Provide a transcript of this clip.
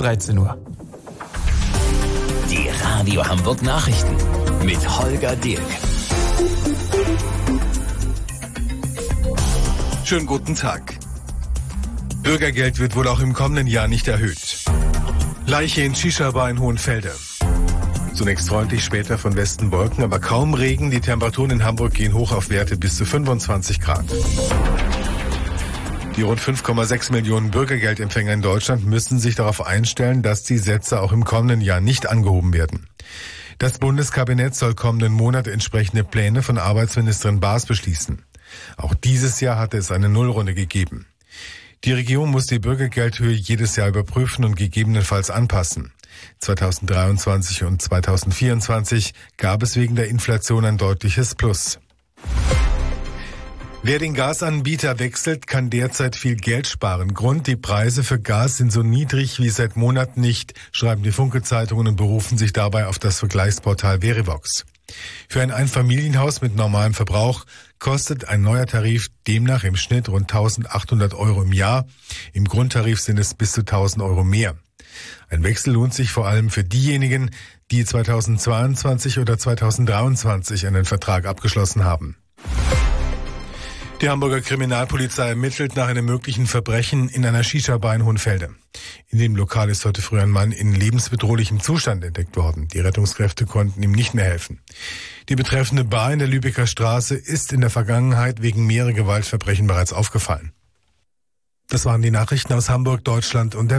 13 Uhr. Die Radio Hamburg Nachrichten mit Holger Dirk. Schönen guten Tag. Bürgergeld wird wohl auch im kommenden Jahr nicht erhöht. Leiche in Shisha-Bar in Hohenfelde. Zunächst freundlich, später von Westen Wolken, aber kaum Regen. Die Temperaturen in Hamburg gehen hoch auf Werte bis zu 25 Grad. Die rund 5,6 Millionen Bürgergeldempfänger in Deutschland müssen sich darauf einstellen, dass die Sätze auch im kommenden Jahr nicht angehoben werden. Das Bundeskabinett soll kommenden Monat entsprechende Pläne von Arbeitsministerin Baas beschließen. Auch dieses Jahr hatte es eine Nullrunde gegeben. Die Regierung muss die Bürgergeldhöhe jedes Jahr überprüfen und gegebenenfalls anpassen. 2023 und 2024 gab es wegen der Inflation ein deutliches Plus. Wer den Gasanbieter wechselt, kann derzeit viel Geld sparen. Grund, die Preise für Gas sind so niedrig wie seit Monaten nicht, schreiben die Funke-Zeitungen und berufen sich dabei auf das Vergleichsportal Verivox. Für ein Einfamilienhaus mit normalem Verbrauch kostet ein neuer Tarif demnach im Schnitt rund 1.800 € im Jahr. Im Grundtarif sind es bis zu 1.000 € mehr. Ein Wechsel lohnt sich vor allem für diejenigen, die 2022 oder 2023 einen Vertrag abgeschlossen haben. Die Hamburger Kriminalpolizei ermittelt nach einem möglichen Verbrechen in einer Shisha-Bar in Hohenfelde. In dem Lokal ist heute früh ein Mann in lebensbedrohlichem Zustand entdeckt worden. Die Rettungskräfte konnten ihm nicht mehr helfen. Die betreffende Bar in der Lübecker Straße ist in der Vergangenheit wegen mehrerer Gewaltverbrechen bereits aufgefallen. Das waren die Nachrichten aus Hamburg, Deutschland und der